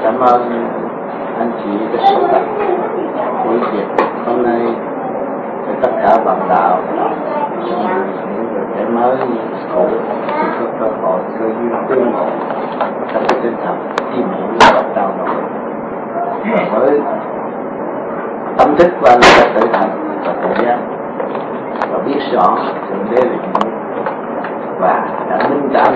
cảm ơn anh chị đã sắp đặt buổi việc hôm nay để tất cả bạn đạo những người trẻ mới như cũ có cơ hội cơ duyên tương ngộ trong tinh thần tìm hiểu và trao đổi với tâm thức và lời tự thành và tự giác và biết rõ thượng đế là gì và đã minh cảm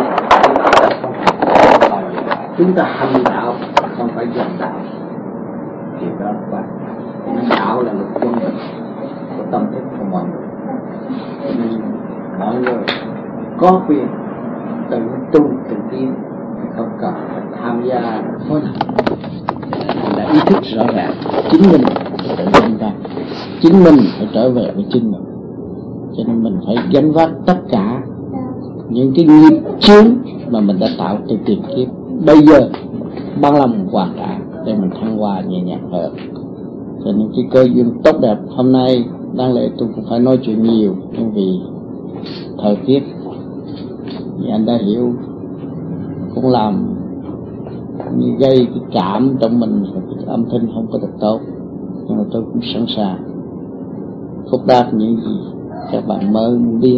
chúng ta hành đạo không phải dòng đạo thì đó và đạo là một quân của tâm thức của mọi người, nên mọi người có quyền tự tu tự tiến, không cần phải tham gia phối hợp. Là ý thức rõ ràng chính mình tự nhận ra chính mình phải trở về với chính mình, cho nên mình phải gánh vác tất cả những cái nghiệp chướng mà mình đã tạo từ tiền kiếp. Bây giờ bằng lòng hoàn trả để mình thăng hoa nhẹ nhàng hơn. Cho nên cái cơ duyên tốt đẹp hôm nay đáng lẽ tôi cũng phải nói chuyện nhiều, nhưng vì thời tiết thì anh đã hiểu cũng làm như gây cái cảm trong mình, cái âm thanh không có được tốt, nhưng mà tôi cũng sẵn sàng phúc đáp những gì các bạn mới muốn biết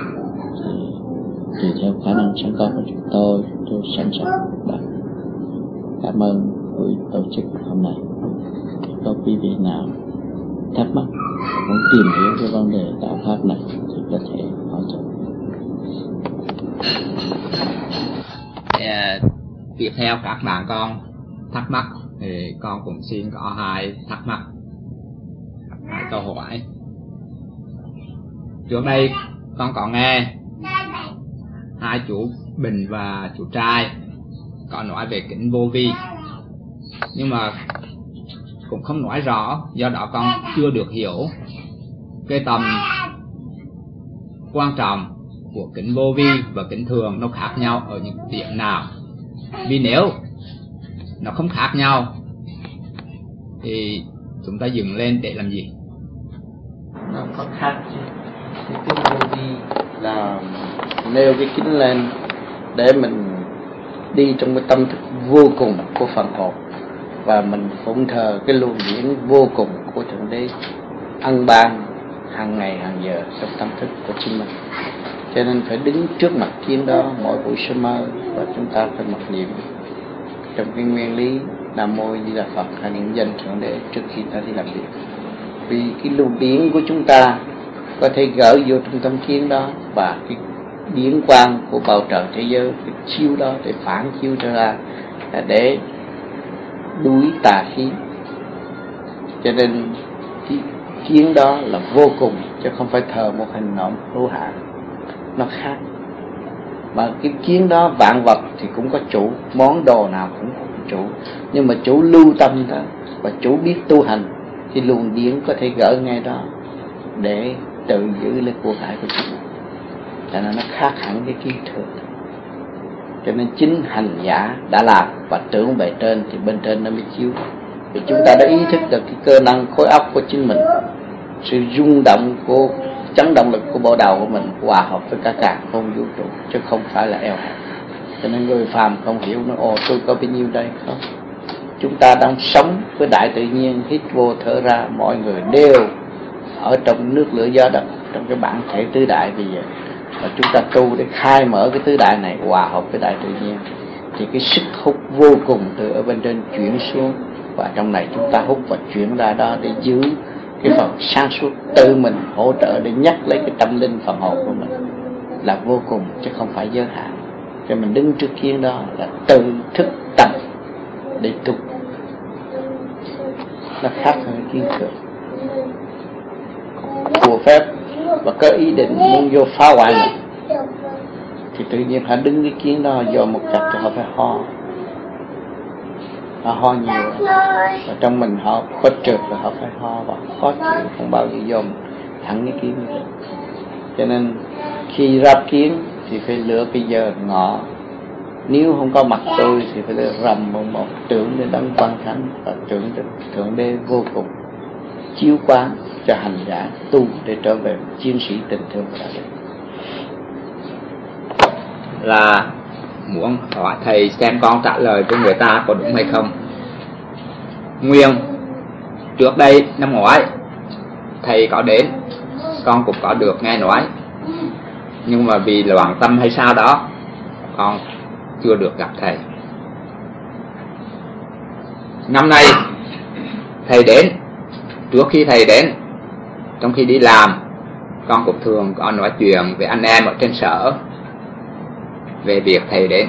thì theo khả năng sẵn có của chúng tôi sẵn sàng đáp. Cảm ơn buổi tổ chức hôm nay. Có quý vị nào thắc mắc muốn tìm hiểu cái vấn đề đạo pháp này thì có thể hỏi tôi. Tiếp theo các bạn con thắc mắc thì con cũng xin có hai thắc mắc, hai câu hỏi. Trước đây con có nghe hai chú Bình và chú Trai có nói về kính vô vi, nhưng mà cũng không nói rõ, do đó con chưa được hiểu cái tầm quan trọng của kính vô vi và kính thường nó khác nhau ở những điểm nào. Vì nếu nó không khác nhau thì chúng ta dừng lên để làm gì? Nó có khác chứ. Cái kính vô vi là nêu cái kính lên để mình đi trong cái tâm thức vô cùng của phần hồn, và mình phụng thờ cái luồng điển vô cùng của Thượng Đế ân ban hàng ngày hàng giờ trong tâm thức của chính mình. Cho nên phải đứng trước mặt kiến đó mỗi buổi sớm mơ, và chúng ta phải mặc niệm trong cái nguyên lý Nam Mô Di Đà Phật hay niệm danh Thượng Đế trước khi ta đi làm việc. Vì cái luồng điển của chúng ta có thể gỡ vô trong tâm kiến đó, và cái điển quang của bầu trời thế giới, cái chiếu đó để phản chiếu trở ra để đuổi tà khí. Cho nên cái kiến đó là vô cùng, chứ không phải thờ một hình nộm hữu hạn, nó khác. Mà cái kiến đó vạn vật thì cũng có chủ, món đồ nào cũng có chủ, nhưng mà chủ lưu tâm đó và chủ biết tu hành thì luồng điển có thể gỡ ngay đó để tự giữ lấy của cải của chúng. Cho nên nó khác hẳn cái kiến thường. Cho nên chính hành giả đã làm và tưởng bề trên thì bên trên nó mới chiếu. Vì chúng ta đã ý thức được cái cơ năng khối óc của chính mình, sự rung động của chấn động lực của bộ đầu của mình hòa hợp với cả càn khôn vũ trụ, chứ không phải là eo hẹp. Cho nên người phàm không hiểu nó tôi có bao nhiêu đây không. Chúng ta đang sống với đại tự nhiên, hít vô thở ra, mọi người đều ở trong nước lửa gió đất, trong cái bản thể tứ đại bây giờ. Và chúng ta tu để khai mở cái tứ đại này hòa hợp với đại tự nhiên, thì cái sức hút vô cùng từ ở bên trên chuyển xuống, và trong này chúng ta hút và chuyển ra đó để giữ cái phần sáng suốt, tự mình hỗ trợ để nhắc lấy cái tâm linh phần hồn của mình là vô cùng, chứ không phải giới hạn. Cho mình đứng trước kiến đó là tự thức tâm để tu, nó khác hơn kiến thường của phép và có ý định muốn vô phá hoại mình, thì tự nhiên họ đứng cái kiến đó do một chặt thì họ phải ho nhiều, và trong mình họ có trượt là họ phải ho và khó chịu, không bao giờ dòm thẳng cái kiến như vậy. Cho nên khi ráp kiến thì phải lựa cái giờ ngọ, nếu không có mặt tôi thì phải lựa rầm một tưởng đến đấng quan thánh và tưởng đến Thượng Đế vô cùng chiếu quán cho hành giả tu để trở về chiến sĩ tình thương của đạo đức. Là muốn hỏi thầy xem con trả lời cho người ta có đúng hay không. Nguyên trước đây năm ngoái thầy có đến, con cũng có được nghe nói, nhưng mà vì loạn tâm hay sao đó con chưa được gặp thầy. Năm nay thầy đến, trước khi thầy đến, trong khi đi làm, con cũng thường có nói chuyện với anh em ở trên sở về việc thầy đến.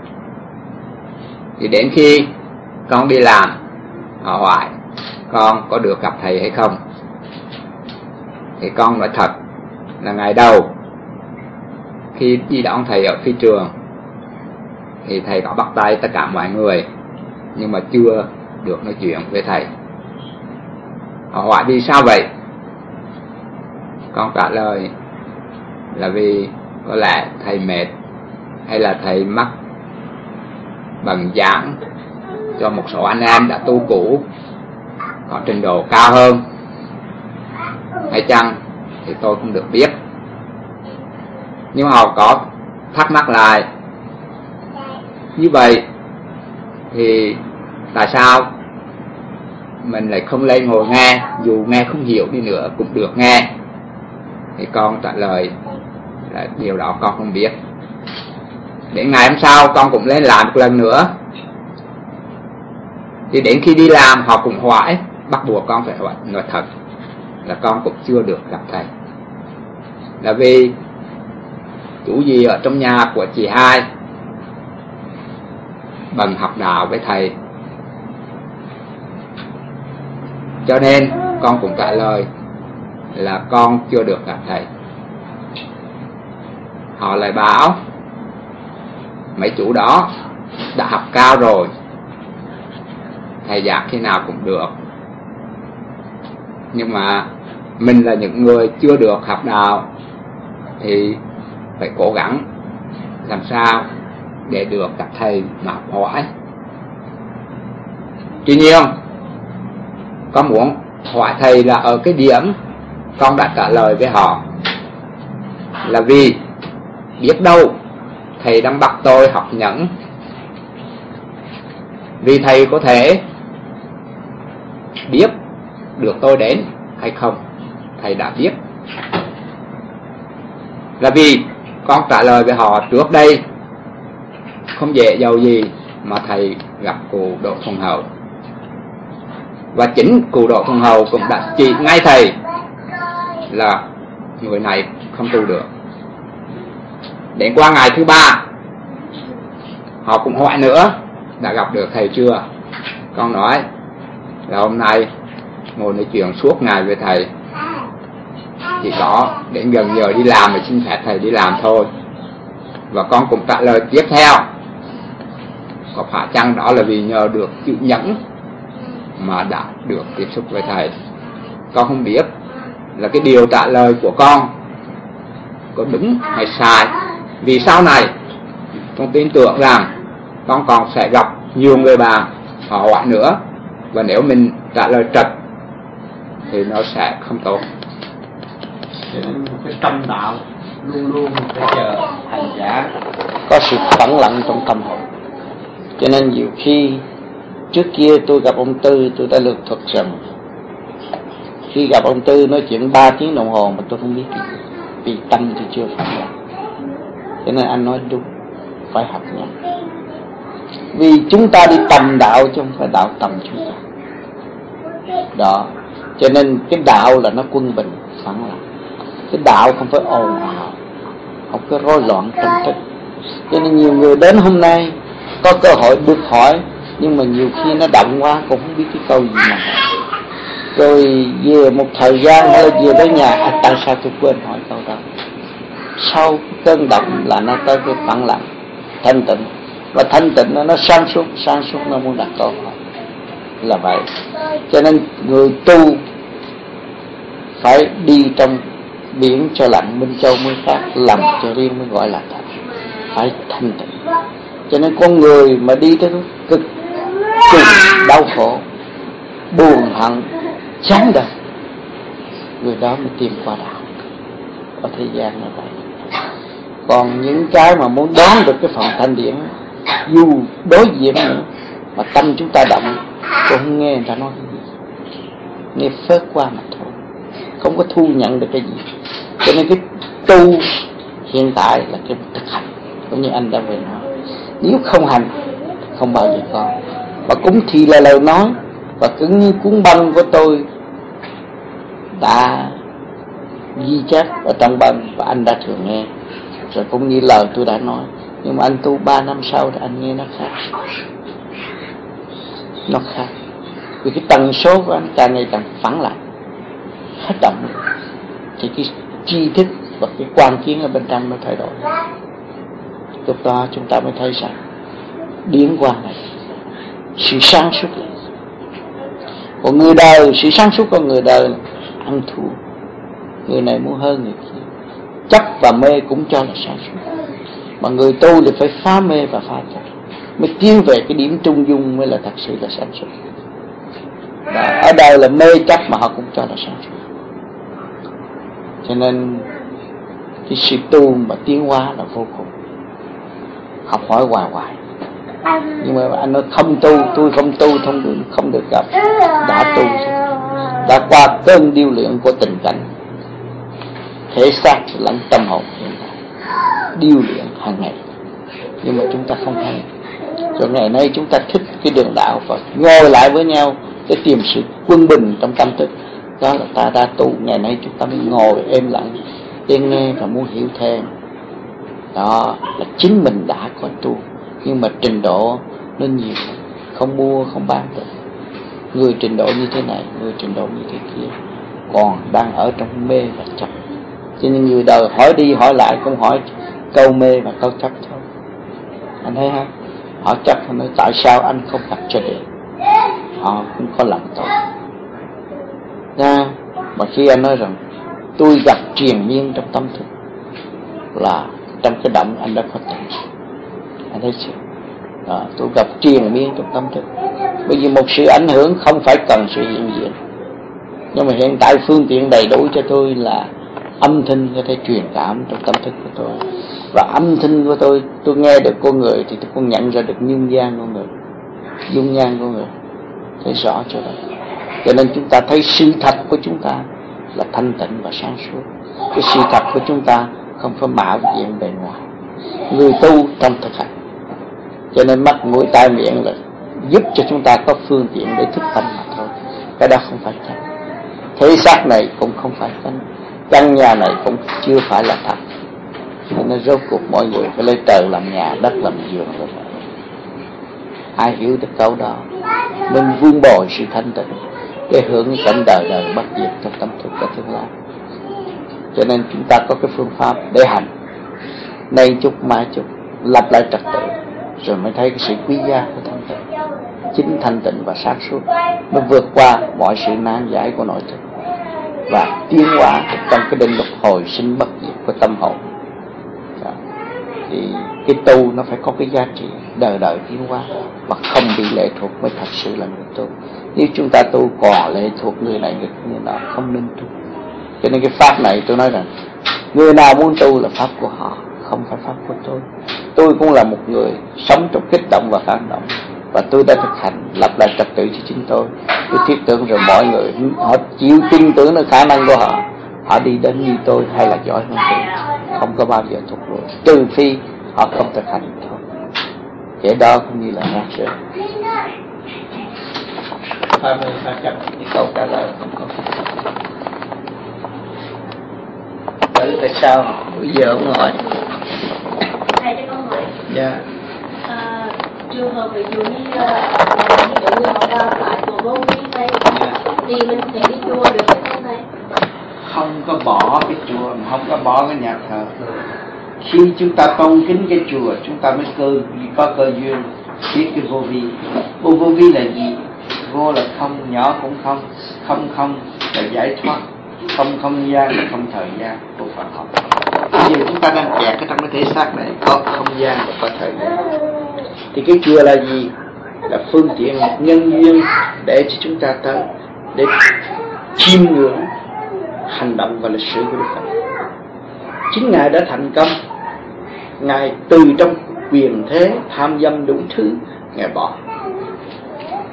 Thì đến khi con đi làm, họ hỏi con có được gặp thầy hay không, thì con nói thật là ngày đầu khi đi đón thầy ở phi trường thì thầy có bắt tay tất cả mọi người, nhưng mà chưa được nói chuyện với thầy. Họ hỏi vì sao vậy, con trả lời là vì có lẽ thầy mệt, hay là thầy mắc bằng giảng cho một số anh em đã tu cũ có trình độ cao hơn hay chăng thì tôi không được biết. Nhưng họ có thắc mắc lại, như vậy thì tại sao mình lại không lên ngồi nghe, dù nghe không hiểu đi nữa cũng được nghe? Thì con trả lời là điều đó con không biết. Đến ngày hôm sau con cũng lên làm một lần nữa, thì đến khi đi làm họ cũng hỏi, bắt buộc con phải hỏi, nói thật là con cũng chưa được gặp thầy. Là vì chủ gì ở trong nhà của chị hai bằng học đạo với thầy, cho nên con cũng trả lời là con chưa được gặp thầy. Họ lại bảo mấy chủ đó đã học cao rồi, thầy giảng khi nào cũng được, nhưng mà mình là những người chưa được học đạo thì phải cố gắng làm sao để được gặp thầy mà hỏi. Tuy nhiên con muốn hỏi thầy là ở cái điểm con đã trả lời với họ, là vì biết đâu thầy đang bắt tôi học nhẫn, vì thầy có thể biết được tôi đến hay không. Thầy đã biết, là vì con trả lời với họ trước đây không dễ dầu gì mà thầy gặp cụ Độ Thuần Hậu, và chính cụ Độ Thuần Hậu cũng đã chỉ ngay thầy là người này không tu được. Đến qua ngày thứ ba họ cũng hỏi nữa, đã gặp được thầy chưa? Con nói là hôm nay ngồi nói chuyện suốt ngày với thầy, chỉ có đến gần giờ đi làm thì xin phép thầy đi làm thôi. Và con cũng trả lời tiếp theo, có phải chăng đó là vì nhờ được chữ nhẫn mà đã được tiếp xúc với thầy? Con không biết là cái điều trả lời của con có đúng hay sai, vì sau này con tin tưởng rằng con còn sẽ gặp nhiều người bạn họ hỏi nữa, và nếu mình trả lời trật thì nó sẽ không tốt. Cho nên cái tâm đạo luôn luôn phải chờ hành giả có sự phẳng lặng trong tâm hồn. Cho nên nhiều khi trước kia tôi gặp ông Tư, tôi đã lược thuật rằng khi gặp ông Tư nói chuyện 3 tiếng đồng hồ mà tôi không biết gì, vì tâm thì chưa phẳng lặng. Cho nên anh nói đúng, phải học nhau. Vì chúng ta đi tầm đạo chứ không phải đạo tầm chúng ta. Đó, cho nên cái đạo là nó quân bình, phẳng lặng. Cái đạo không phải ồn ào, không có rối loạn tâm thức. Cho nên nhiều người đến hôm nay có cơ hội được hỏi, nhưng mà nhiều khi nó động quá cũng không biết cái câu gì mà hỏi. Rồi về một thời gian hay là về tới nhà, tại sao tôi quên hỏi câu đó? Sau cơn động là nó tới cái phẳng lặng, thanh tịnh. Và thanh tịnh nó sáng suốt nó muốn đặt câu hỏi. Là vậy. Cho nên người tu phải đi trong biển cho lạnh Minh Châu mới khác, làm cho riêng mới gọi là thật. Phải thanh tịnh. Cho nên con người mà đi tới cực kỳ đau khổ, buồn hận, chán đời, người đó mới tìm qua đạo. Ở thế gian là vậy. Còn những cái mà muốn đón được cái phần thanh điển, dù đối diện nữa mà tâm chúng ta động, cũng không nghe người ta nói cái gì, nghe phớt qua mà thôi, không có thu nhận được cái gì. Cho nên cái tu hiện tại là cái thực hành, cũng như anh đã vừa nói, nếu không hành không bao giờ có. Và cũng thì là lời nói, và cũng như cuốn băng của tôi đã ghi chép ở trong băng và anh đã thường nghe, rồi cũng như lời tôi đã nói. Nhưng mà anh tu 3 năm sau thì anh nghe nó khác, nó khác, vì cái tần số của anh càng ngày càng phẳng lại, hết động, thì cái tri thức và cái quan kiến ở bên trong nó thay đổi. Lúc đó chúng ta mới thấy rằng điển quang này, sự sáng suốt này. Còn người đời, sự sáng suốt của người đời ăn thua, người này muốn hơn người kia, chấp và mê cũng cho là sáng suốt. Mà người tu thì phải phá mê và phá chấp, mới tiến về cái điểm trung dung mới là thật sự là sáng suốt. Và ở đây là mê chấp mà họ cũng cho là sáng suốt. Cho nên cái sự tu mà tiến hóa là vô cùng, học hỏi hoài hoài. Nhưng mà anh nói không tu, tôi không tu, không được gặp. Đã tu, đã qua cơn điêu luyện của tình cảnh, thể xác lẫn tâm hồn điêu luyện hàng ngày. Nhưng mà chúng ta không hay. Rồi ngày nay chúng ta thích cái đường đạo và ngồi lại với nhau để tìm sự quân bình trong tâm thức. Đó là ta đã tu. Ngày nay chúng ta mới ngồi êm lặng để nghe và muốn hiểu thêm. Đó là chính mình đã có tu, nhưng mà trình độ nó nhiều, không mua không bán được. Người trình độ như thế này, người trình độ như thế kia, còn đang ở trong mê và chấp. Cho nên người đời hỏi đi hỏi lại cũng hỏi câu mê và câu chấp thôi. Anh thấy không? Họ chấp, họ nói tại sao anh không gặp cho được. Họ cũng có lòng tốt. Mà khi anh nói rằng tôi gặp triền miên trong tâm thức, là trong cái động anh đã có tỉnh. Anh thấy chưa? Tôi gặp triền miên trong tâm thức. Bởi vì một sự ảnh hưởng không phải cần sự hiện diện. Nhưng mà hiện tại phương tiện đầy đủ cho tôi là âm thanh có thể truyền cảm trong tâm thức của tôi. Và âm thanh của tôi nghe được con người thì tôi cũng nhận ra được nhung nhan con người, dung nhan con người, thấy rõ cho đó. Cho nên chúng ta thấy sự thật của chúng ta là thanh tịnh và sáng suốt. Cái sự thật của chúng ta không phải mạo diện bề ngoài. Người tu trong thực hành. Cho nên mắt mũi tai miệng là giúp cho chúng ta có phương tiện để thức tâm mà thôi. Cái đó không phải thật. Thế xác này cũng không phải thật. Căn nhà này cũng chưa phải là thật. Nên rốt cuộc mọi người phải lấy trời làm nhà, đất làm giường rồi. Ai hiểu được câu đó nên vun bồi sự thanh tịnh để hưởng cảnh đời đời bất diệt trong tâm thức và tương lai. Cho nên chúng ta có cái phương pháp để hành, nay chút mai chút, lặp lại trật tự, rồi mới thấy cái sự quý giá của thanh tịnh. Chính thanh tịnh và sáng suốt nó vượt qua mọi sự nan giải của nội thức và tiến hóa trong cái định luật hồi sinh bất diệt của tâm hồn. Thì cái tu nó phải có cái giá trị đời đời tiến hóa và không bị lệ thuộc mới thật sự là người tu. Nếu chúng ta tu còn lệ thuộc người này người nọ không nên tu. Cho nên cái pháp này tôi nói rằng người nào muốn tu là pháp của họ, không phải pháp của tôi. Tôi cũng là một người sống trong kích động và phản động, và tôi đã thực hành lập lại trật tự cho chính tôi. Tôi thiết tưởng rồi mọi người họ chịu tin tưởng nơi khả năng của họ, họ đi đến như tôi hay là giỏi hơn tôi, không có bao giờ thụt lùi, trừ phi họ không thực hành thôi. Kể đó cũng như là nát rơi. Hai mươi hai trăm thì câu trả lời không có. Tại sao bây giờ ông hỏi? Thầy cho con hỏi. Dạ. Trường hợp ví dụ như người họ vào lại chùa Vô Vi đây, thì mình sẽ đi chùa được hay không thầy? Không có bỏ cái chùa, không có bỏ cái nhà thờ. Khi chúng ta tôn kính cái chùa, chúng ta mới có cơ duyên biết cái vô vi. Vô vi là gì? Vô là không, nhỏ cũng không, không là giải thoát, không gian là không thời gian của Phật học. Bây giờ chúng ta đang kẹt cái trong cái thể xác này, có không gian và có thời gian. Thì cái chùa là gì? Là phương tiện nhân duyên để cho chúng ta tới, để chiêm ngưỡng hành động và lịch sử của Đức Phật. Chính Ngài đã thành công. Ngài từ trong quyền thế tham dâm đủ thứ Ngài bỏ.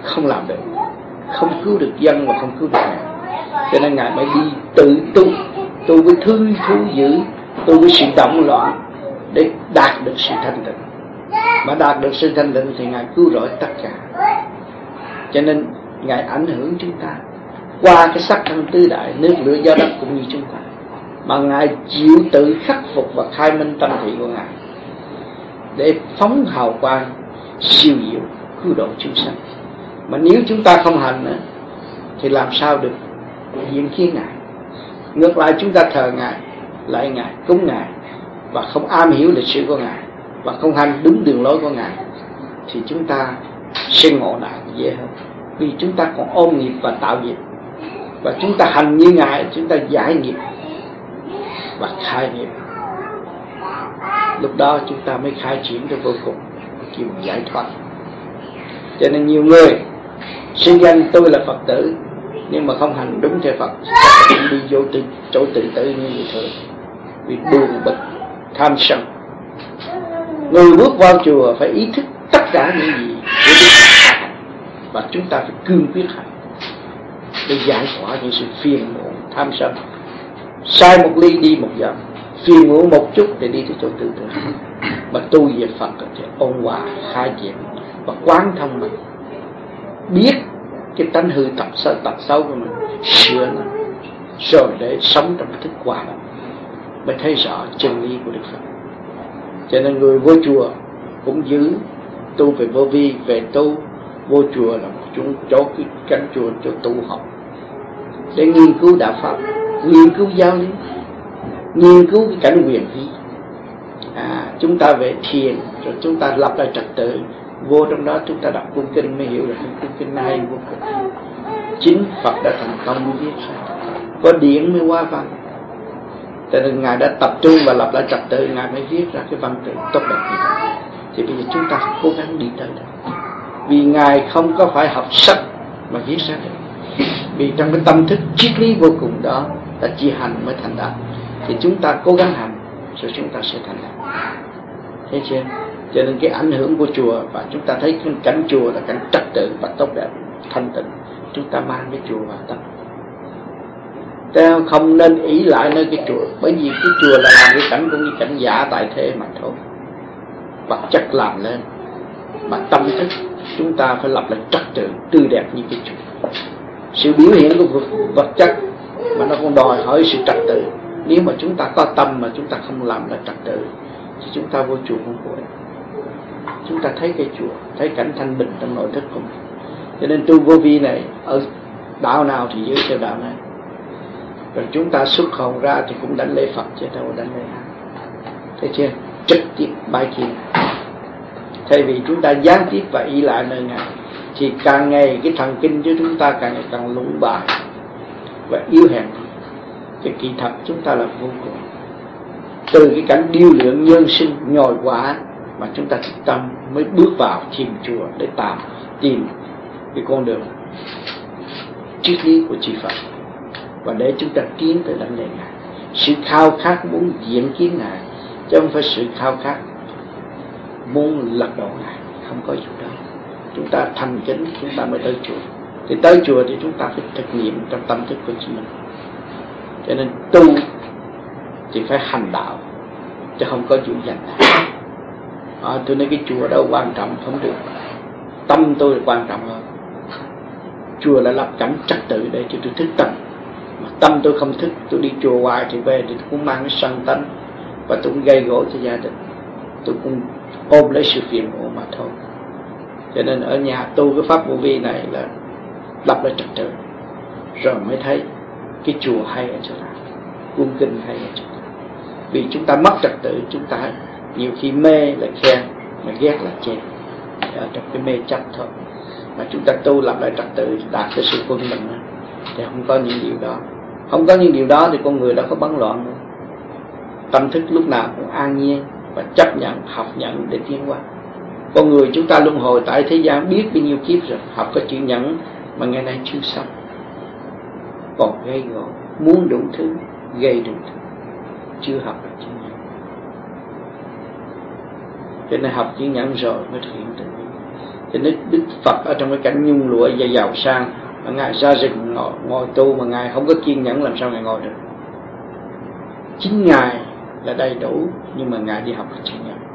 không làm được, không cứu được dân và không cứu được Ngài. Cho nên Ngài mới đi tự tu với thư dữ, tu với sự động loạn để đạt được sự thanh tịnh. Mà đạt được sự thanh tịnh thì Ngài cứu rỗi tất cả. Cho nên Ngài ảnh hưởng chúng ta qua cái sắc thân tứ đại, nước lửa gió đất cũng như chúng ta, mà Ngài chịu tự khắc phục và khai minh tâm thị của Ngài để phóng hào quang siêu diệu cứu độ chúng sanh. Mà nếu chúng ta không hành nữa, thì làm sao được diện kiến Ngài? Ngược lại chúng ta thờ Ngài, lạy Ngài, cúng Ngài và không am hiểu lịch sử của Ngài và không hành đúng đường lối của Ngài, thì chúng ta sẽ ngộ nạn dễ hơn. Vì chúng ta còn ôm nghiệp và tạo nghiệp, và chúng ta hành như Ngài, chúng ta giải nghiệp và khai nghiệp. Lúc đó chúng ta mới khai triển tới vô cùng, kêu giải thoát. Cho nên nhiều người xưng danh tôi là Phật tử, nhưng mà không hành đúng theo Phật, cũng đi vô chỗ tự tử như người thường, vì buồn bực, tham sân. Người bước vào chùa phải ý thức tất cả những gì của Đức Phật, và chúng ta phải cương quyết hành để giải tỏa những sự phiền muộn, tham sân. Sai một ly đi một dặm, phiền muộn một chút để đi tới chỗ tự tử. Mà tu về Phật thì ôn hòa, khai triển và quán thông mình, biết cái tánh hư tật xấu của mình, sửa nó, rồi để sống trong thức hòa đồng, mới thấy rõ chân lý của Đức Phật. Cho nên người vô chùa cũng giữ tu về vô vi, về tu. Vô chùa là một chỗ cái cánh chùa cho tu học, để nghiên cứu đạo Pháp, nghiên cứu giáo lý, nghiên cứu cái cảnh quyền khí. Chúng ta về thiền, rồi chúng ta lập lại trật tự. Vô trong đó chúng ta đọc cung kinh mới hiểu được cung kinh hay vô cùng. Chính Phật đã thành công viết ra, có điển mới qua văn. Cho nên Ngài đã tập trung và lập lại trật tự, Ngài mới viết ra cái văn tự tốt đẹp như vậy. Thì bây giờ chúng ta phải cố gắng đi tới đó, vì Ngài không có phải học sách mà viết ra được. Vì trong cái tâm thức triết lý vô cùng đó là chỉ hành mới thành đạt. Thì chúng ta cố gắng hành, rồi chúng ta sẽ thành đạt. Thấy chưa? Cho nên cái ảnh hưởng của chùa, và chúng ta thấy cái cảnh chùa là cảnh trật tự và tốt đẹp, thanh tịnh, chúng ta mang cái chùa vào tâm. Không nên ý lại nơi cái chùa, bởi vì cái chùa là làm cái cảnh cũng như cảnh giả tại thế mà thôi, vật chất làm lên. Mà tâm thức chúng ta phải lập lại trật tự tươi đẹp như cái chùa. Sự biểu hiện của vật chất mà nó còn đòi hỏi sự trật tự. Nếu mà chúng ta có tâm mà chúng ta không làm lại trật tự, thì chúng ta vô chùa không có. Chúng ta thấy cái chùa, thấy cảnh thanh bình trong nội thức của mình. Cho nên tu vô vi này, ở đạo nào thì giữ theo đạo này. Rồi chúng ta xuất hồn ra thì cũng đánh lễ Phật chứ đâu đánh lễ ai. Thấy chưa? Trực tiếp bái kiến. Thay vì chúng ta gián tiếp và ý lại nơi Ngài, thì càng ngày cái thần kinh của chúng ta càng ngày càng lũng bại và yếu hèn. Cái kỳ thật chúng ta là vô cùng. Từ cái cảnh điêu luyện nhân sinh nhồi quả mà chúng ta thực tâm mới bước vào thiền chùa để tìm cái con đường triết lý của chư Phật, và để chúng ta tiến tới đảnh lễ Ngài. Sự khao khát muốn diện kiến Ngài, chứ không phải sự khao khát muốn lật đổ Ngài, không có gì đó. Chúng ta thành kính chúng ta mới tới chùa. Thì tới chùa thì chúng ta phải thực nghiệm trong tâm thức của chính mình. Cho nên tu thì phải hành đạo, chứ không có chủ danh nào. Tôi nói cái chùa đâu quan trọng không được, tâm tôi là quan trọng hơn. Chùa là lập cảnh trật tự để cho tôi thức tâm, mà tâm tôi không thức, tôi đi chùa hoài thì về thì tôi cũng mang cái sân tánh, và tôi cũng gây gỗ cho gia đình, tôi cũng ôm lấy sự phiền muộn mà thôi. Cho nên ở nhà tu cái pháp vô vi này là lập lại trật tự, rồi mới thấy cái chùa hay ở chỗ nào, cung kinh hay ở chỗ nào. Vì chúng ta mất trật tự, chúng ta nhiều khi mê là khen, mà ghét là chê, ở trong cái mê chấp thôi. Mà chúng ta tu lập lại trật tự, đạt tới sự quân bình thì không có những điều đó. Không có những điều đó thì con người đã có bấn loạn nữa. Tâm thức lúc nào cũng an nhiên và chấp nhận, học nhận để tiến qua. Con người chúng ta luân hồi tại thế gian biết bao nhiêu kiếp rồi, học có chữ nhẫn mà ngày nay chưa xong, còn gây gỗ, muốn đủ thứ, gây đủ thứ, chưa học được chữ nhẫn. Cho nên học chữ nhẫn rồi mới thực hiện tự nhiên. Thì Đức Phật ở trong cái cảnh nhung lụa và giàu sang, mà Ngài ra rừng ngồi tu mà Ngài không có kiên nhẫn, làm sao Ngài ngồi được? Chính Ngài là đầy đủ, nhưng mà Ngài đi học cái kiên nhẫn.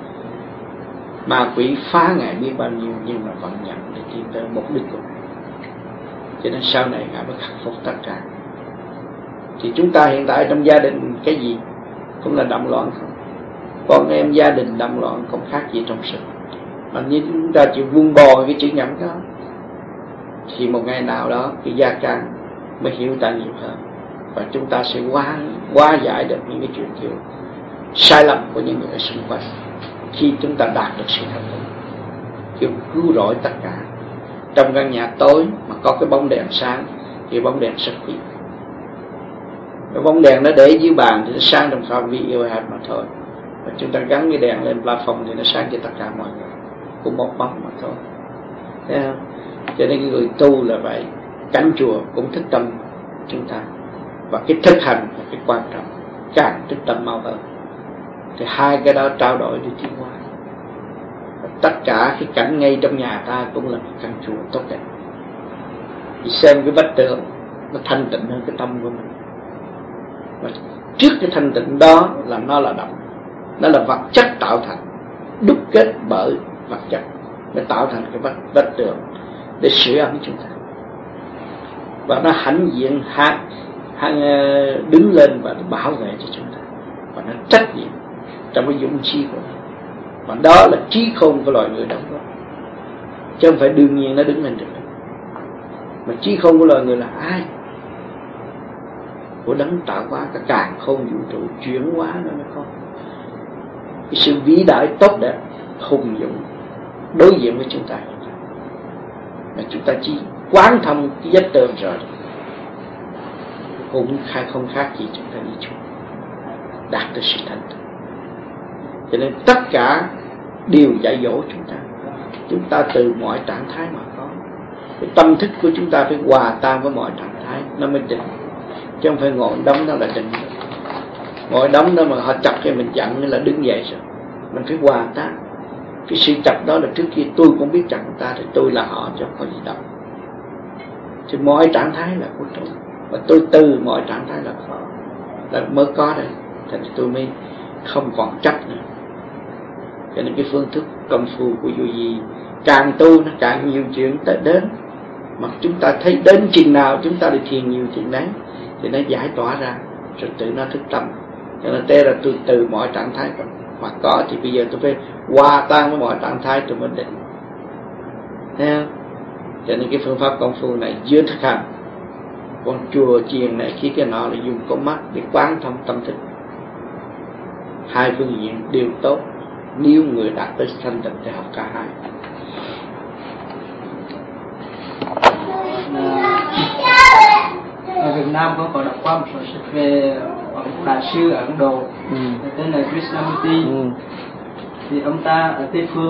Ma quỷ phá Ngài biết bao nhiêu, nhưng mà vẫn nhận để tiến tới mục đích của Ngài. Cho nên sau này Ngài mới khắc phục tất cả. Thì chúng ta hiện tại trong gia đình cái gì cũng là động loạn không? Con em gia đình động loạn không khác gì trong sự. Mà như chúng ta chịu vun bồi cái chữ nhẫn đó, thì một ngày nào đó cái gia can mới hiểu ta nhiều hơn, và chúng ta sẽ hóa giải được những cái chuyện kiểu sai lầm của những người xung quanh. Khi chúng ta đạt được sự thành công, kiểu cứu rỗi tất cả. Trong căn nhà tối mà có cái bóng đèn sáng thì bóng đèn rất quý. Cái bóng đèn nó để dưới bàn thì nó sáng trong phạm vi yêu hẹp mà thôi. Và chúng ta gắn cái đèn lên plafond thì nó sáng cho tất cả mọi người, cũng một bóng mà thôi. Thấy không? Cho nên cái người tu là vậy. Cánh chùa cũng thức tâm chúng ta, và cái thực hành là cái quan trọng, càng thức tâm mau hơn. Thì hai cái đó trao đổi để tiến hóa. Tất cả cái cảnh ngay trong nhà ta cũng là một căn chùa tốt đẹp. Thì xem cái vách tường nó thanh tịnh hơn cái tâm của mình. Và trước cái thanh tịnh đó là nó là động, nó là vật chất tạo thành, đúc kết bởi vật chất để tạo thành cái vách tường để sưởi ấm chúng ta. Và nó hãnh diện đứng lên và bảo vệ cho chúng ta, và nó trách nhiệm trong cái dũng chi của nó. Và đó là trí khôn của loài người đóng góp, chứ không phải đương nhiên nó đứng lên được. Mà trí khôn của loài người là ai? Của đấng tạo hóa cả càn khôn vũ trụ, chuyển hóa nó mới có cái sự vĩ đại tốt đẹp hùng dũng đối diện với chúng ta. Mà chúng ta chỉ quán thông cái vách tường rồi cũng không khác gì chúng ta đi chùa, đạt được sự thành tựu. Cho nên tất cả đều dạy dỗ chúng ta từ mọi trạng thái mà có. Cái tâm thức của chúng ta phải hòa tan với mọi trạng thái nó mới định, chứ không phải ngồi đóng đó là định. Ngồi đóng đó mà họ chọc cái mình giận nên là đứng dậy rồi. Mình phải hòa tan. Cái sự chọc đó là trước kia tôi cũng biết chọc người ta, thì tôi là họ chứ không có gì đâu. Thì mọi trạng thái là của tôi, và tôi từ mọi trạng thái là khó, là mới có đây. Thành thì tôi mới không còn chấp nữa. Cho nên cái phương thức công phu của vô vi càng tu nó càng nhiều chuyện tới đến. Mà chúng ta thấy đến chừng nào chúng ta đi thiền nhiều chừng đấy, thì nó giải tỏa ra, rồi tự nó thức tâm. Cho nên thế là tôi từ mọi trạng thái mà có, thì bây giờ tôi phải hòa tan với mọi trạng thái tôi mới định. Thấy không? Cho nên cái phương pháp công phu này dưới thực hành. Còn chùa chiền này khi cái nọ là dùng con mắt để quán thông tâm thức. Hai phương diện đều tốt nếu người đạt tới thanh tịnh thì học cả hai. Ở Việt Nam có đọc qua một số sách về một đại sư ở Ấn Độ tên là Krishnamurti. Thì ông ta ở Tây Phương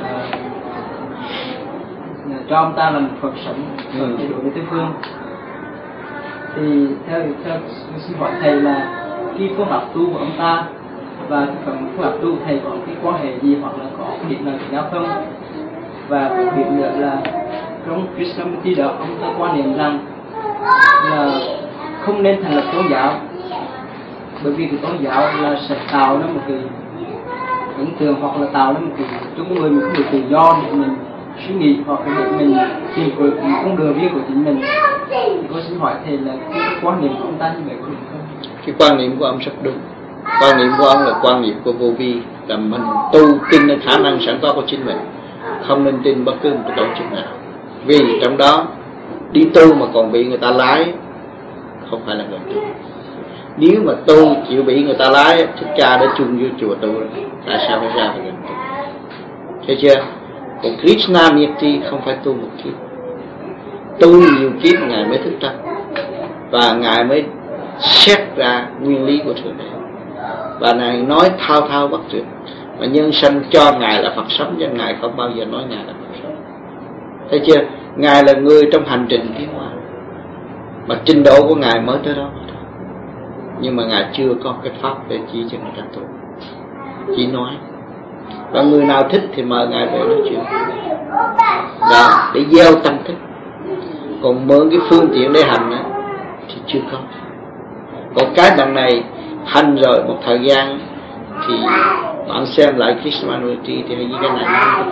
cho ông ta làm Phật sống ở chế độ Tây Phương. Thì theo xin hỏi thầy là khi phương pháp tu của ông ta và phương pháp tu thầy có cái quan hệ gì, hoặc là có điểm nào nhau không? Và một điểm nữa là trong Krishnamurti đó ông ta quan niệm rằng là không nên thành lập tôn giáo, bởi vì cái tôn giáo là sẽ tạo ra một cái ấn tượng, hoặc là tạo ra một cái chúng người mình không được tự do để mình suy nghĩ, hoặc là để mình tìm được con đường riêng của chính mình. Thì tôi xin hỏi thầy là cái quan niệm của ông ta như vậy có đúng không? Cái quan niệm của ông rất đúng. Quan niệm của ông là quan niệm của vô vi, là mình tu tin lên khả năng sẵn có của chính mình, không nên tin bất cứ một cái tổ chức nào. Vì trong đó đi tu mà còn bị người ta lái, không phải là người tu. Nếu mà tu chịu bị người ta lái, Thích Ca đã chung vô chùa tu rồi, tại sao phải ra phải gần tu? Thấy chưa? Còn Krishnamurti không phải tu một kiếp, tu nhiều kiếp Ngài mới thức tâm, và Ngài mới xét ra nguyên lý của Thượng Đế, và Ngài nói thao thao bất tuyệt. Và nhân sanh cho Ngài là Phật sống, chứ Ngài không bao giờ nói Ngài là Phật sống. Thấy chưa? Ngài là người trong hành trình tiến hóa, mà trình độ của Ngài mới tới đó thôi. Nhưng mà Ngài chưa có cái pháp để chỉ cho người ta tu, chỉ nói. Và người nào thích thì mời ngài về nói chuyện đó, để gieo tâm thức. Còn mượn cái phương tiện để hành á thì chưa có. Còn cái đằng này hành rồi một thời gian thì bạn xem lại Krishnamurti thì như cái này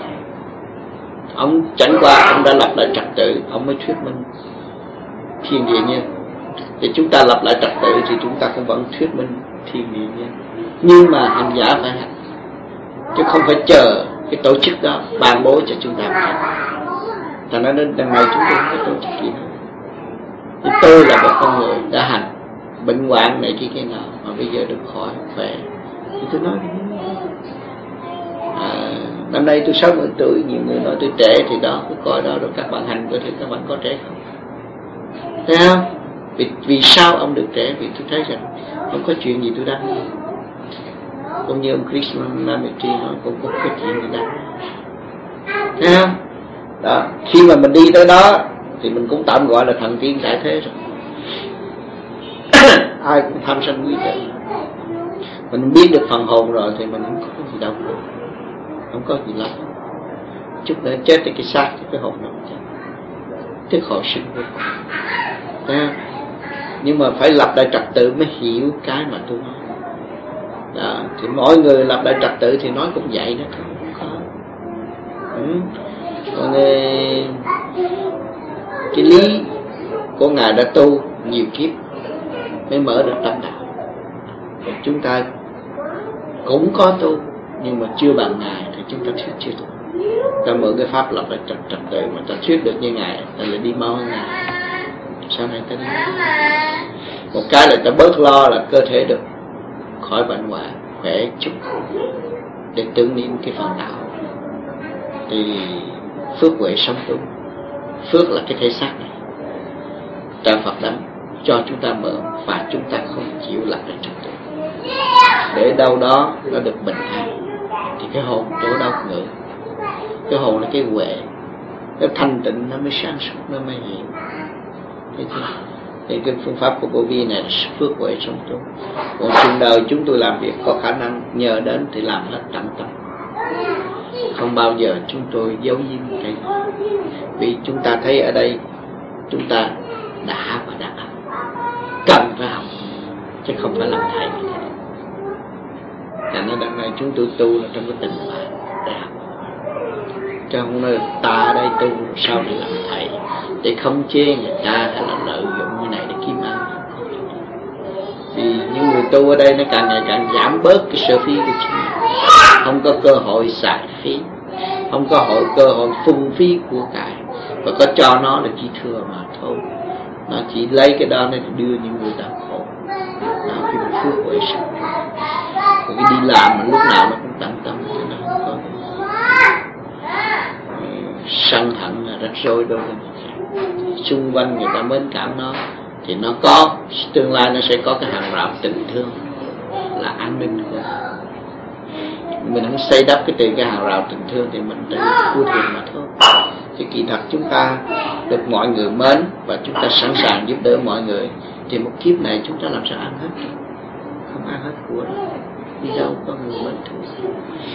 ông chẳng qua ông đã lập lại trật tự, ông mới thuyết minh thiên địa nhân. Thì chúng ta lập lại trật tự thì chúng ta cũng vẫn thuyết minh thiên địa nhân. Nhưng mà hành giả phải hành, chứ không phải chờ cái tổ chức đó ban bố cho chúng ta hành. Thành ra nên đằng này chúng tôi không có tổ chức gì nữa. Thì tôi là một con người đã hành, bệnh hoạn này kia nào mà bây giờ được khỏi khỏe thì tôi nói năm nay tôi 60 tuổi, nhiều người nói tôi trẻ, thì đó cứ coi đó rồi các bạn hành coi thì các bạn có trẻ không, thấy không? Vì sao ông được trẻ? Vì tôi thấy rằng không có chuyện gì tôi đăng, cũng như ông Krishnamurti nói cũng có cái chuyện gì đăng, thấy không? Đó, khi mà mình đi tới đó thì mình cũng tạm gọi là thần tiên tại thế rồi. Ai cũng tham sân quý tử. Mình biết được phần hồn rồi thì mình không có gì đâu, không có gì lắm. Chút nữa chết thì cái xác thì cái hồn nó chết, tức hồi sinh vô cùng. Nhưng mà phải lập lại trật tự mới hiểu cái mà tôi nói. Đó, thì mỗi người lập lại trật tự thì nói cũng vậy đó thôi, không có. Còn cái lý của ngài đã tu nhiều kiếp mới mở được tâm đạo. Còn chúng ta cũng có tu nhưng mà chưa bằng ngài thì chúng ta thuyết chưa tu. Ta mượn cái pháp lập lại trật tự mà ta thuyết được như ngài, ta lại đi mau hơn ngài. Sau này ta đi một cái là ta bớt lo là cơ thể được khỏi bệnh hoạn, khỏe chút để tưởng niệm cái phần đạo. Thì phước huệ sống tu, phước là cái thể xác này, trời Phật đã cho chúng ta mượn và chúng ta không chịu lập lại trật tự, để đâu đó nó được bình an thì cái hồn chỗ đâu ngự. Cái hồn là cái huệ, cái thanh tịnh nó mới sáng suốt, nó mới hiện. Thì cái phương pháp của Vô Vi này là phước huệ sống tu. Còn chừng đời chúng tôi làm việc có khả năng nhờ đến thì làm hết tận tâm, không bao giờ chúng tôi giấu giếm cái. Vì chúng ta thấy ở đây chúng ta đã và đã cần phải học, chứ không phải làm thầy. Thành ra đằng này chúng tôi tu là trong cái tình bạn để học, chứ không nói ta ở đây tu sao để làm thầy, để khống chế người ta hay là lợi dụng như này để kiếm ăn. Vì những người tu ở đây nó càng ngày càng giảm bớt cái sở phí của chúng, không có cơ hội xài phí, không có cơ hội phung phí của cải, và có cho nó là chỉ thừa mà thôi. Nó chỉ lấy cái đó để đưa những người đau khổ. Đó, cái phước huệ sinh. Còn cái đi làm mà lúc nào nó cũng tận tâm cho nó không có sân hận là rắc rối đôi bên. Xung quanh người ta mến cảm nó thì nó có tương lai, nó sẽ có cái hàng rào tình thương là an ninh của mình. Không xây đắp từ cái hàng rào tình thương thì mình tự thua thiệt mà thôi. Thì kỳ thật chúng ta được mọi người mến và chúng ta sẵn sàng giúp đỡ mọi người thì một kiếp này chúng ta làm sao ăn hết, không ăn hết của đâu. Đi đâu có người mến thương.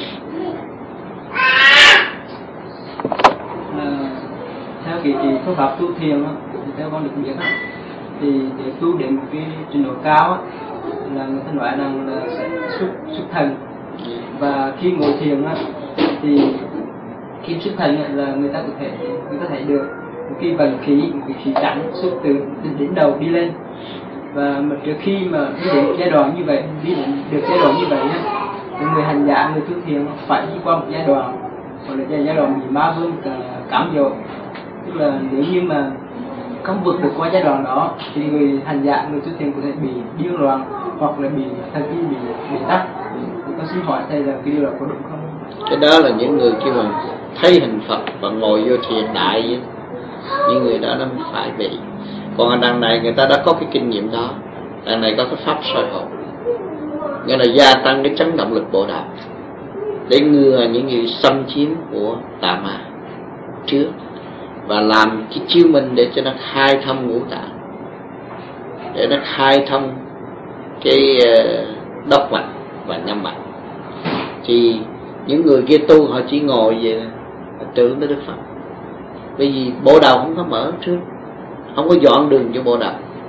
Theo cái phương pháp tu thiền thì theo con được biết thì để tu đến một cái trình độ cao là người ta nói rằng là xuất thần. Và khi ngồi thiền thì khi xuất thần là người ta có thể được một cái vận khí, một cái khí trắng xuất từ đỉnh đầu đi lên. Và trước khi mà đi đến giai đoạn như vậy, đi đến được giai đoạn như vậy thì người hành giả, người tu thiền phải đi qua một giai đoạn gọi là giai đoạn bị ma vương cám dỗ. Tức là nếu như mà không vượt được qua giai đoạn đó thì người hành giả, người tu thiền có thể bị điên loạn hoặc là bị thần kinh bị tắc. Con xin hỏi thầy là cái điều đó có đúng không? Cái đó là những người khi mà thấy hình Phật và ngồi vô thiền đại vậy, những người đó nó mới phải bị. Còn ở đằng này người ta đã có cái kinh nghiệm đó, đằng này có cái pháp soi hồn, nghĩa là gia tăng cái chấn động lực bộ đạo để ngừa những người xâm chiếm của tà ma trước, và làm cái chiếu minh để cho nó khai thông ngũ tạng, để nó khai thông cái đốc mạch và nhâm mạch. Thì Những người kia tu họ chỉ ngồi vậy nè, tưởng tới Đức Phật. Bởi vì bộ đầu không có mở trước, không có dọn đường cho bộ đầu,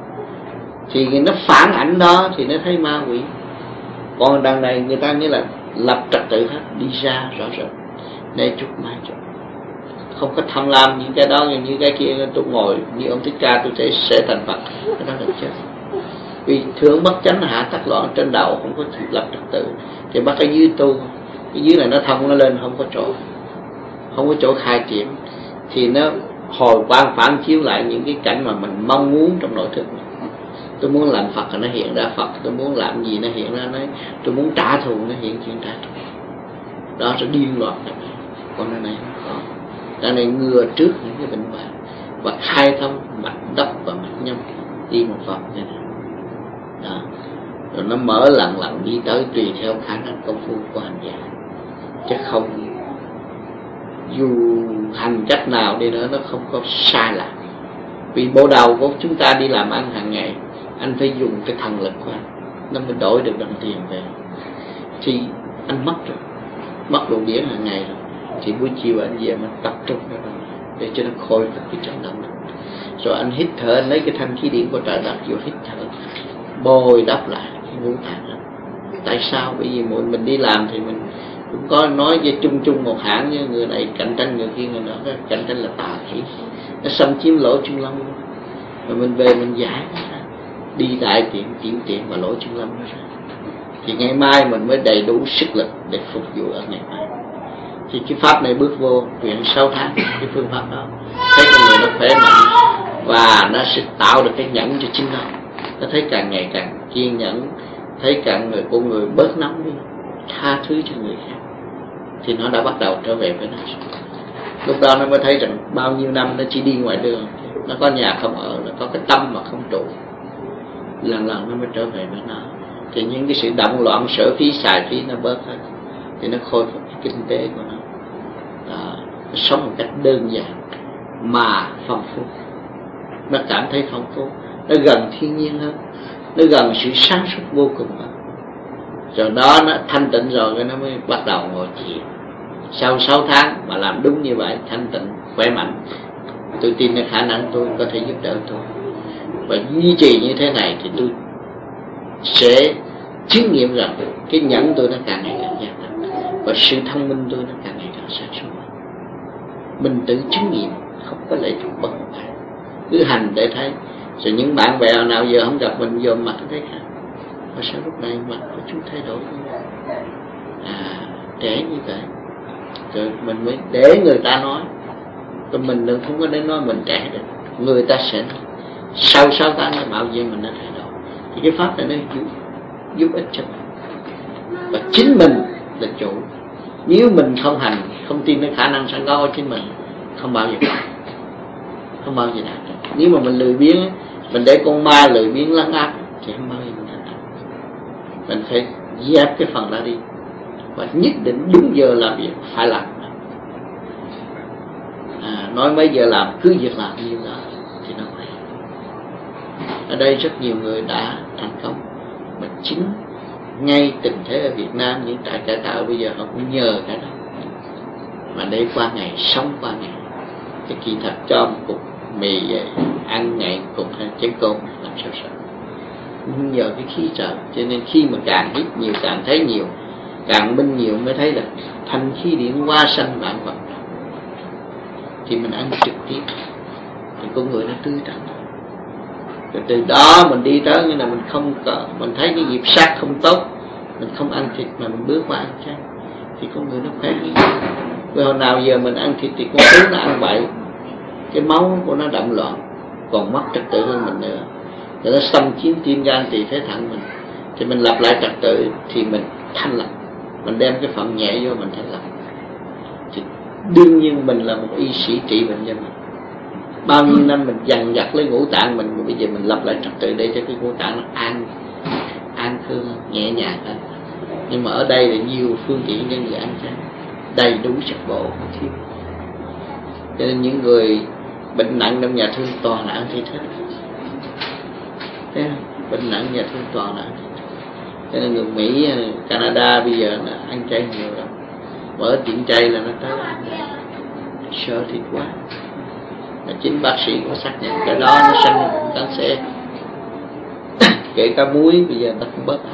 thì nó phản ảnh đó thì nó thấy ma quỷ. Còn đằng này người ta nghĩa là lập trật tự hết, đi ra rõ rệt, nay chút mai chút, không có tham lam những cái đó như cái kia. Tôi ngồi như ông Thích Ca tôi sẽ thành Phật, cái đó là chết. Vì thượng bất chánh hạ tắc loạn, trên đầu không có lập trật tự thì bắt cái dưới tu. Cái dưới này nó thông nó lên, không có chỗ khai triển, thì nó hồi quang phản chiếu lại những cái cảnh mà mình mong muốn trong nội thức. Tôi muốn làm Phật thì nó hiện ra Phật, tôi muốn làm gì nó hiện ra đấy, tôi muốn trả thù nó hiện chuyện trả thù. Đó sẽ điên loạn. Còn nơi này không có. Cái này ngừa trước những cái bệnh hoạn và khai thông mạch đốc và mạch nhâm đi một vòng như này. Đó. Rồi nó mở lặng lặng đi tới tùy theo khả năng công phu của hành giả, chứ không dù hành cách nào đi nữa nó không có sai lạc. Vì bộ đầu của chúng ta đi làm ăn hàng ngày, anh phải dùng cái thần lực của anh, nó mới đổi được đồng tiền về. Thì anh mất đồ điển hàng ngày rồi, thì buổi chiều anh về mình tập trung ra để cho nó khôi phục cái trận động lực. Rồi anh hít thở, anh lấy cái thanh khí điển của trời đất vô hít thở, bồi đắp lại cái ngũ tạng đó. Tại sao? Bởi vì mình đi làm thì mình cũng có nói với chung một hãng, với người này cạnh tranh người kia, người đó cạnh tranh là tà khí, nó xâm chiếm lỗ chân lông. Rồi mình về mình giải ra, đi đại tiện, tiểu tiện và lỗ chân lông đó ra, thì ngày mai mình mới đầy đủ sức lực để phục vụ ở ngày mai. Thì cái pháp này bước vô luyện 6 tháng, cái phương pháp đó thấy con người nó khỏe mạnh và nó sẽ tạo được cái nhẫn cho chính nó thấy càng ngày càng kiên nhẫn, thấy càng người con người bớt nóng đi, tha thứ cho người khác, thì nó đã bắt đầu trở về với nó. Lúc đó nó mới thấy rằng bao nhiêu năm nó chỉ đi ngoài đường, nó có nhà không ở, nó có cái tâm mà không trụ, lần lần nó mới trở về với nó. Thì những cái sự động loạn sở phí xài phí nó bớt hết, thì nó khôi phục cái kinh tế của nó. Đó, nó sống một cách đơn giản mà phong phú, nó cảm thấy phong phú, nó gần thiên nhiên hơn, nó gần sự sáng suốt vô cùng hơn. Rồi đó nó thanh tịnh rồi nó mới bắt đầu ngồi thiền. Sau 6 tháng mà làm đúng như vậy, thanh tịnh, khỏe mạnh, tôi tin là khả năng tôi có thể giúp đỡ tôi. Và duy trì như thế này thì tôi sẽ chứng nghiệm rằng cái nhẫn tôi nó càng ngày càng gia tăng, và sự thông minh tôi nó càng ngày càng sáng suốt. Mình tự chứng nghiệm, không có lệ thuộc bất kỳ ai, cứ hành để thấy. Rồi những bạn bè nào giờ không gặp mình giờ mặt nó thấy khác, và sao lúc này mặt của chúng thay đổi trẻ như vậy. Rồi mình mới để người ta nói, còn mình đừng không có đến nói mình trẻ được, người ta sẽ nói. Sau 6 tháng nó bảo vệ mình nó thay đổi. Thì cái pháp này nó giúp ích cho mình, và chính mình là chủ. Nếu mình không hành, không tin đến khả năng sẵn có của chính mình, không bao giờ đạt được. Nếu mà mình lười biếng, mình để con ma lười biếng lấn áp thì không bao giờ mình thành được. Mình phải dẹp cái phần đó đi, và nhất định đúng giờ làm việc phải làm. Nói mấy giờ làm cứ việc làm như đó thì nó phải. Ở đây rất nhiều người đã thành công, mà chính ngay tình thế ở Việt Nam, những trại cải tạo bây giờ họ cũng nhờ cái đó mà để qua ngày, sống qua ngày. Cái kỳ thật cho một cục mì vậy, ăn ngày cục hay chén cơm làm sao sợ. Nhờ cái khí trợ, cho nên khi mà càng hít nhiều, càng thấy nhiều, càng minh nhiều mới thấy là thanh khí điển hoa sanh vạn vật. Thì mình ăn trực tiếp thì con người nó tươi tắn. Rồi từ đó mình đi tới như là mình không có, mình thấy cái nghiệp sát không tốt, mình không ăn thịt mà mình bước qua ăn chay, thì con người nó khỏe như vậy. Rồi hồi nào giờ mình ăn thịt thì con tướng nó ăn bậy, cái máu của nó động loạn, còn mất trật tự hơn mình nữa, rồi nó xâm chiếm tim gan tỳ phế thận mình. Thì mình lập lại trật tự thì mình thanh lọc, mình đem cái phần nhẹ vô mình thanh lọc. Thì đương nhiên mình là một y sĩ trị bệnh cho mình. Bao nhiêu năm mình dằn vặt lấy ngũ tạng mình, bây giờ mình lập lại trật tự để cho cái ngũ tạng nó an cương, nhẹ nhàng hơn. Nhưng mà ở đây là nhiều phương tiện cho người ăn chay, đầy đủ chất bổ không thiếu. Cho nên những người bệnh nặng trong nhà thương toàn là ăn thịt hết. Thấy không? Bệnh nặng nhà thương toàn là ăn thịt. Cho nên người Mỹ, Canada bây giờ là ăn chay nhiều lắm. mở tiệm chay là nó tới sợ thịt quá. Mà chính bác sĩ có xác nhận cái đó nó sanh ra bệnh canxi. Kể cả muối bây giờ ta cũng bớt.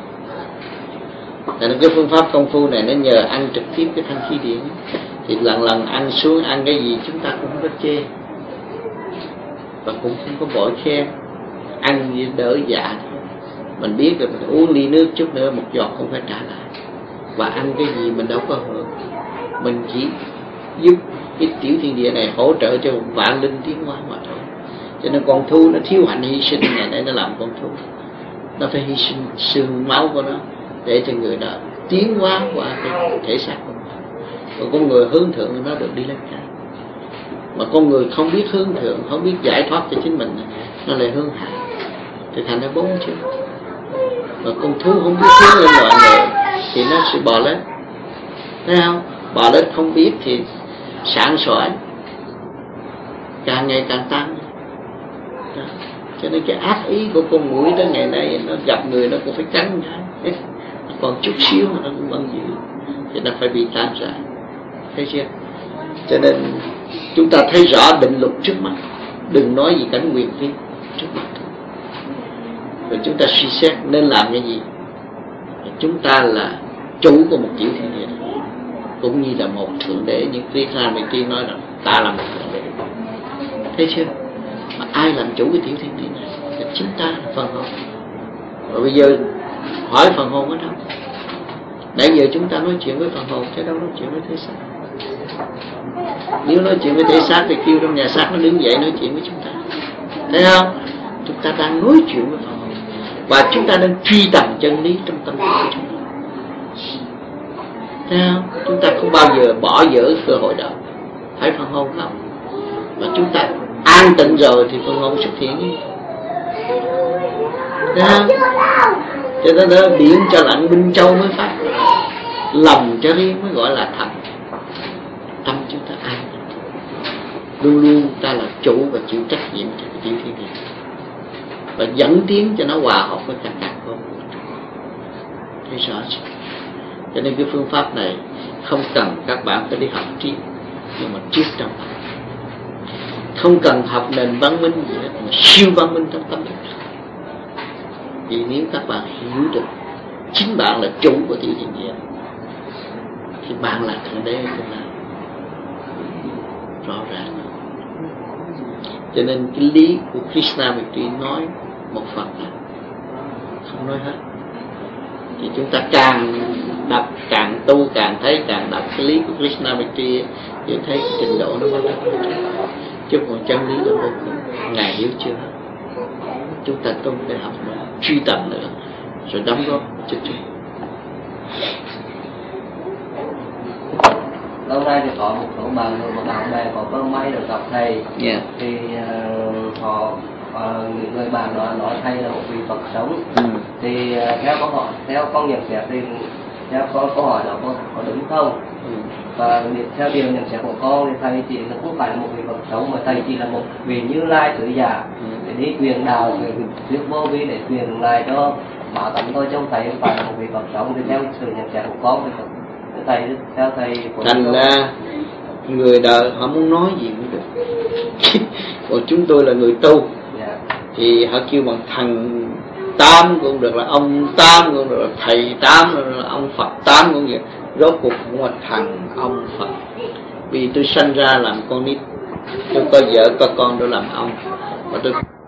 Nên cái phương pháp công phu này nó nhờ ăn trực tiếp cái thanh khí điển, thì lần lần ăn xuống ăn cái gì chúng ta cũng không có chê và cũng không có bội khen, ăn gì đỡ dạ. Mình biết rồi mình uống ly nước chút nữa một giọt không phải trả lại, và ăn cái gì mình đâu có hưởng, mình chỉ giúp cái tiểu thiên địa này hỗ trợ cho vạn linh tiến hóa mà thôi. Cho nên con thú nó thiếu hạnh hy sinh này để nó làm con thú, nó phải hy sinh xương máu của nó để cho người đó tiến hóa qua cái thể xác của nó. Còn con người hướng thượng nó được đi lên cao, mà con người không biết hướng thượng, không biết giải thoát cho chính mình, nó lại hướng hạ, thì thành ra bốn chứ. Mà con thú không biết hướng lên loạn người thì nó sẽ bò lên, thấy không? Bò lên không biết thì sáng sỏi càng ngày càng tăng. Đó. Cho nên cái ác ý của con muỗi đó ngày nay nó gặp người nó cũng phải cắn cái, còn chút xíu mà nó cũng vẫn giữ, thì nó phải bị tan rã, thấy chưa? Cho nên chúng ta thấy rõ định luật trước mắt, đừng nói gì cảnh quyền phi trước mắt thôi. Rồi chúng ta suy xét nên làm cái gì. Chúng ta là chủ của một tiểu thiên địa này, cũng như là một thượng đế, như Krishnamurti nói rằng ta là một thượng đế, thấy chưa? Mà ai làm chủ cái tiểu thiên địa này? Là chính ta, là phần hồn. Rồi bây giờ hỏi phần hồn ở đâu? Nãy giờ chúng ta nói chuyện với phần hồn, chứ đâu nói chuyện với thể xác. Nếu nói chuyện với thể xác thì kêu trong nhà xác nó đứng dậy nói chuyện với chúng ta, thấy không? Chúng ta đang nói chuyện với phần hồn, và chúng ta đang truy tầm chân lý trong tâm của chúng ta, thấy không? Chúng ta không bao giờ bỏ dở cơ hội đó, phải phần hồn không? Mà chúng ta an tịnh rồi thì phần hồn xuất hiện, thấy không? Cho nên đó, biển cho lạnh binh châu mới phát, lòng cho riêng mới gọi là thật. Tâm chúng ta an tịnh, luôn luôn ta là chủ và chịu trách nhiệm cho cái tiểu thiên địa, và dẫn tiến cho nó hòa hợp với cả cả con. Thấy rõ chưa? Cho nên cái phương pháp này không cần các bạn phải đi học triết, nhưng mà triết trong tâm. Không cần học nền văn minh gì hết, mà siêu văn minh trong tâm thức. Vì nếu các bạn hiểu được chính bạn là chủ của tiểu thiên địa, thì bạn là thượng đế của nó, rõ ràng. Cho nên cái lý của Krishnamurti nói một phần là không nói hết. Thì chúng ta càng đọc, càng tu, càng thấy, càng đọc cái lý của Krishnamurti thì thấy cái trình độ nó có rất là, chứ còn chân lý là vô cùng. Ngài hiểu chưa hết. Chúng ta tu để học nữa, truy tầm nữa, rồi đóng góp cho chúng. Lâu nay thì có một số bạn bè có cơ may được gặp thầy, thì những người bạn đó nói thầy là một vị Phật sống. Thì theo con nhận xét thì theo câu hỏi đó có đúng không? Và theo điều nhận xét của con thì thầy chỉ là không phải là một vị Phật sống, mà thầy chỉ là một vị Như Lai sứ giả để đi truyền đạo, về thuyết vô vi để truyền lại cho bảo tánh thôi, chứ không thầy không phải là một vị Phật sống. Thì theo sự nhận xét của con thì theo thầy thành ra người đời họ muốn nói gì cũng được. Còn chúng tôi là người tu, thì họ kêu bằng thần Tám cũng được, là ông Tám cũng được, là thầy Tám, là ông Phật Tám cũng vậy. Rốt cuộc cũng là thần ông Phật. Vì tôi sanh ra làm con nít, tôi có vợ có con, tôi làm ông, và tôi